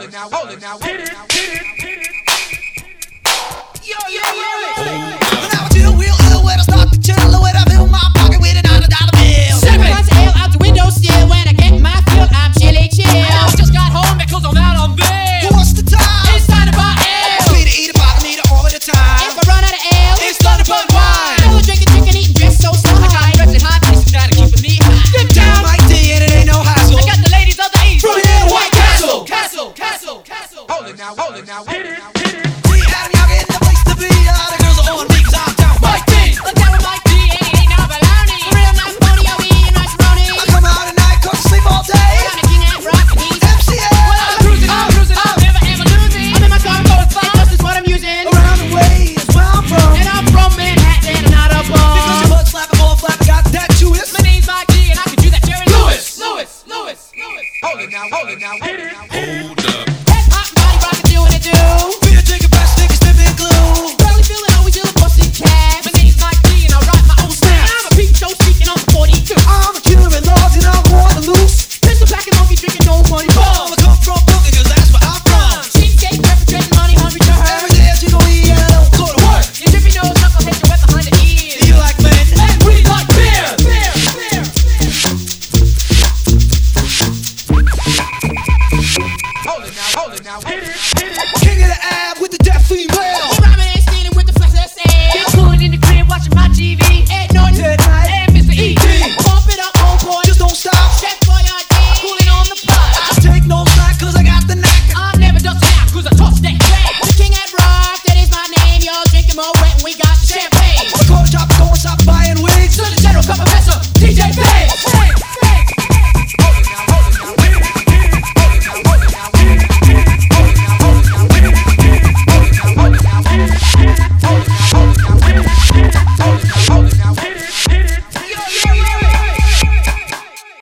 Hit it. Yo. When I was in the wheel, when I start to chill, when I fill my pocket with $1 bill. 7 months ale out the window still. When I get my fill, I'm chilly chill. I just got home because I'm out on bail. What's the time? It's time to buy ale. Want me to eat a bottle, need it all of the time. If I run out of ale, It's time to put wine. Still drinking, eating, dressed so I got high. dressed in hot pieces now to keep me high. Dip down. Mike D and it ain't no hassle. I got the ladies of the East From here to White Castle. Castle. Hold it now. Hit it. See Adam Young in the place to be. A lot of girls are on me 'cause I'm down Mike D. Look down with Mike D, ain't no baloney. Real nice pony, I'll be eating macaroni. I come out at night, cause I sleep all day. I'm the king and rock and he's MCA. I'm cruising, I'm never ever losing. I'm in my car, going fast, this is what I'm using. Around the way is where I'm from. And I'm from Manhattan and not a Because bum. your butt slapping, ball flapping, got that Jewish. My name's Mike D, and I can do that Jerry Lewis. Hold it now. Hit it. Head hot body rockin', do what it do. Beer drinking, fast niggas, sniffing glue. Barely feeling, always ill, busting cabs. My name's Mike D, and I rock my own And snaps. I'm a peep show speaking on the 42. I'm a killer in laws and I'm on the loose. Pistol packing, monkey drinking, no money. I'ma come from Brooklyn, 'cause that's where I'm from. Cheapskate, perpetrating money, hungry to her. Every day at G-O-E, I don't go to work. Your drippy nose, knucklehead, you wet behind the ears. You like men? And we like beer. Hold it now. Hit it. King of the ass.